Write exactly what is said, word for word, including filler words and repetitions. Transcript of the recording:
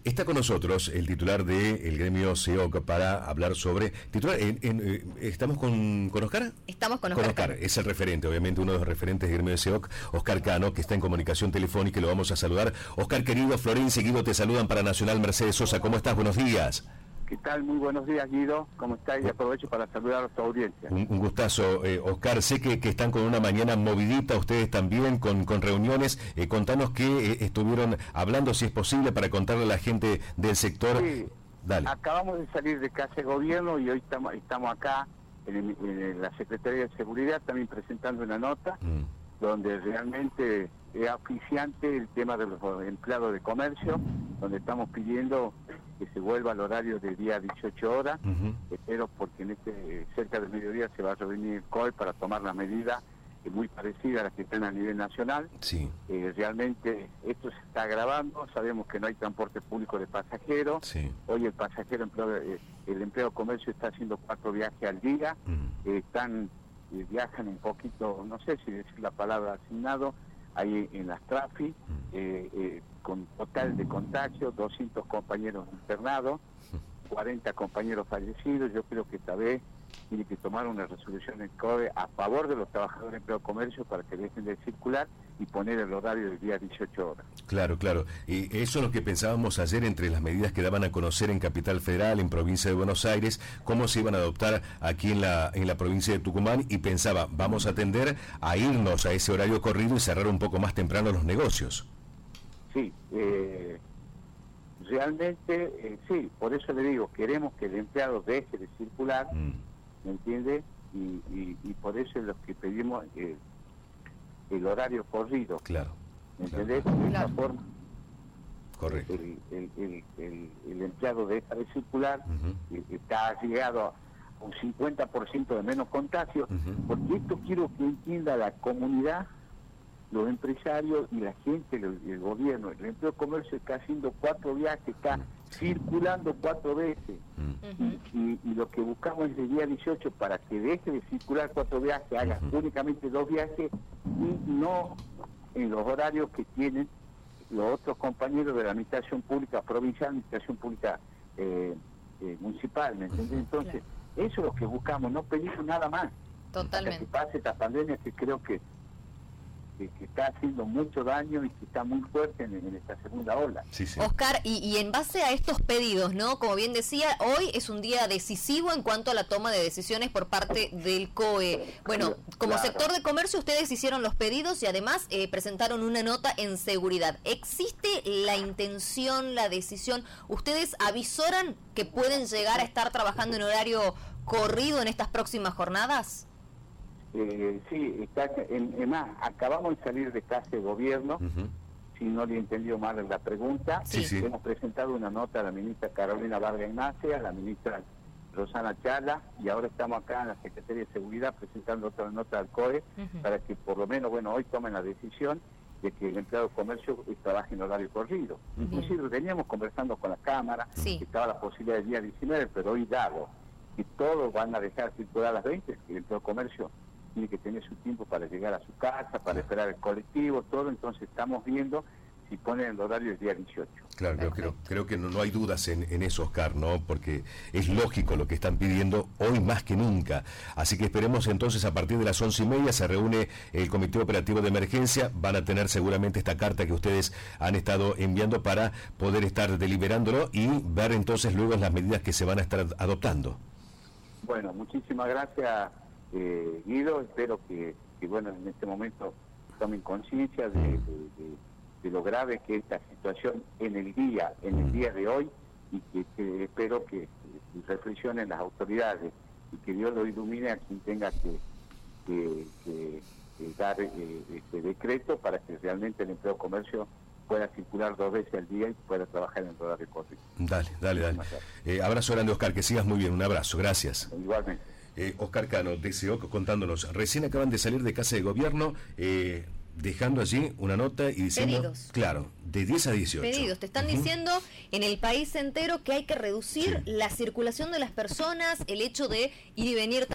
Está con nosotros el titular del gremio C E O C para hablar sobre... Titular, en, en, eh, ¿estamos con, con Oscar? Estamos con Oscar. Con Oscar, es el referente, obviamente uno de los referentes del gremio de C E O C, Oscar Cano, que está en comunicación telefónica y lo vamos a saludar. Oscar, querido, Florencia y Guido te saludan para Nacional. Mercedes Sosa, ¿cómo estás? Buenos días. ¿Qué tal? Muy buenos días, Guido. ¿Cómo estás? Y aprovecho para saludar a tu audiencia. Un, un gustazo, eh, Oscar. Sé que, que están con una mañana movidita, ustedes también, con, con reuniones. Eh, contanos qué eh, estuvieron hablando, si es posible, para contarle a la gente del sector. Sí, Dale. Acabamos de salir de Casa de Gobierno y hoy estamos, estamos acá en, el, en la Secretaría de Seguridad también presentando una nota mm. donde realmente es oficiante el tema de los empleados de comercio, donde estamos pidiendo que se vuelva al horario del día dieciocho horas, uh-huh. Espero porque en este cerca del mediodía se va a reunir el C O E para tomar la medida eh, muy parecida a la que están a nivel nacional. Sí. Eh, realmente esto se está agravando, sabemos que no hay transporte público de pasajeros, sí. Hoy el pasajero, empleo, eh, el empleo de comercio está haciendo cuatro viajes al día, uh-huh. eh, están eh, viajan un poquito, no sé si decir la palabra asignado, ahí en las Trafi, uh-huh. eh, eh, con total de contagio, doscientos compañeros internados, cuarenta compañeros fallecidos. Yo creo que esta vez tiene que tomar una resolución en C O E a favor de los trabajadores de empleo de comercio para que dejen de circular y poner el horario del día dieciocho horas. Claro, claro. Y eso es lo que pensábamos ayer entre las medidas que daban a conocer en Capital Federal, en Provincia de Buenos Aires, cómo se iban a adoptar aquí en la, en la provincia de Tucumán, y pensaba, vamos a tender a irnos a ese horario corrido y cerrar un poco más temprano los negocios. Sí, eh, realmente eh, sí, por eso le digo, queremos que el empleado deje de circular, mm. ¿me entiende? Y, y, y por eso es lo que pedimos eh, el horario corrido. Claro. ¿Me entiendes? Claro. De esa forma, correcto. El, el, el, el, el empleado deja de circular, uh-huh. está llegado a un cincuenta por ciento de menos contagio, uh-huh. porque esto quiero que entienda la comunidad, los empresarios y la gente, el, el gobierno. El empleo de comercio está haciendo cuatro viajes, está circulando cuatro veces. Uh-huh. y, y, y lo que buscamos es el día dieciocho para que deje de circular cuatro viajes, haga uh-huh. únicamente dos viajes y no en los horarios que tienen los otros compañeros de la administración pública provincial, administración pública eh, eh, municipal, ¿me entiendes? Entonces, claro. Eso es lo que buscamos, no pedimos nada más. Totalmente. Que pase esta pandemia que creo que Que, que está haciendo mucho daño y que está muy fuerte en, en esta segunda ola. Sí, sí. Oscar, y, y en base a estos pedidos, ¿no? Como bien decía, hoy es un día decisivo en cuanto a la toma de decisiones por parte del C O E. Bueno, como claro. sector de comercio ustedes hicieron los pedidos y además eh, presentaron una nota en seguridad. ¿Existe la intención, la decisión? ¿Ustedes avisoran que pueden llegar a estar trabajando en horario corrido en estas próximas jornadas? Eh, sí, está, en, en más, acabamos de salir de Casa de Gobierno, uh-huh. si no le he entendido mal la pregunta, sí, sí. hemos presentado una nota a la ministra Carolina Vargas Ignacia, a la ministra Rosana Chala, y ahora estamos acá en la Secretaría de Seguridad presentando otra nota al C O E, uh-huh. para que por lo menos, bueno, hoy tomen la decisión de que el empleado de comercio trabaje en horario corrido. Uh-huh. Inclusive veníamos conversando con la Cámara, sí. que estaba la posibilidad del día diecinueve, pero hoy dado que todos van a dejar circular a las veinte, que el empleado de comercio tiene que tener su tiempo para llegar a su casa, para esperar el colectivo, todo, entonces estamos viendo si ponen el horario el día dieciocho. Claro, creo, creo, creo que no, no hay dudas en, en eso, Oscar, ¿no? Porque es lógico lo que están pidiendo hoy más que nunca. Así que esperemos entonces a partir de las once y media se reúne el Comité Operativo de Emergencia, van a tener seguramente esta carta que ustedes han estado enviando para poder estar deliberándolo y ver entonces luego las medidas que se van a estar adoptando. Bueno, muchísimas gracias. Eh, Guido, espero que, que bueno en este momento tomen conciencia de, de, de, de lo grave que es esta situación en el día, en el día de hoy, y que, que espero que, que reflexionen las autoridades y que Dios lo ilumine a quien tenga que, que, que, que dar eh, este decreto para que realmente el empleo de comercio pueda circular dos veces al día y pueda trabajar en el horario corrido. Dale, dale, dale. Eh, abrazo grande, Oscar, que sigas muy bien, un abrazo, gracias. Igualmente. Eh, Oscar Cano, de C E O C, contándonos, recién acaban de salir de Casa de Gobierno, eh, dejando allí una nota y diciendo, pedidos. Claro, de diez a dieciocho. Pedidos, te están uh-huh. diciendo en el país entero que hay que reducir sí. la circulación de las personas, el hecho de ir y venir